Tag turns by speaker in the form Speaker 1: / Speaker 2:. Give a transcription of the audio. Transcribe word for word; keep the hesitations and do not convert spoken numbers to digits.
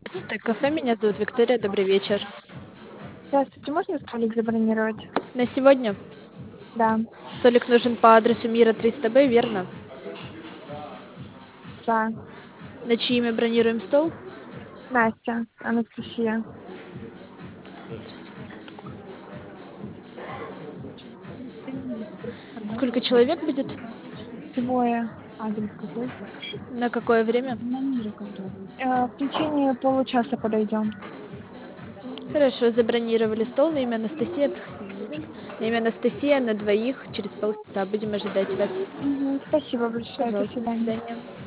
Speaker 1: Так, кафе, меня зовут Виктория, добрый вечер.
Speaker 2: Здравствуйте, можно столик забронировать?
Speaker 1: На сегодня
Speaker 2: Да,
Speaker 1: столик нужен по адресу Мира триста Б, верно?
Speaker 2: да.
Speaker 1: На чье имя бронируем стол?
Speaker 2: Настя, Анастасия.
Speaker 1: Сколько человек будет?
Speaker 2: Двое. Адрес какой?
Speaker 1: На какое время?
Speaker 2: Э, в течение получаса подойдем.
Speaker 1: Хорошо, забронировали стол на имя Анастасия. Отходи немножко. На имя Анастасия на двоих через полчаса. Будем ожидать вас.
Speaker 2: Мгм, спасибо большое. До
Speaker 1: Пожалуйста, до
Speaker 2: свидания.
Speaker 1: свидания.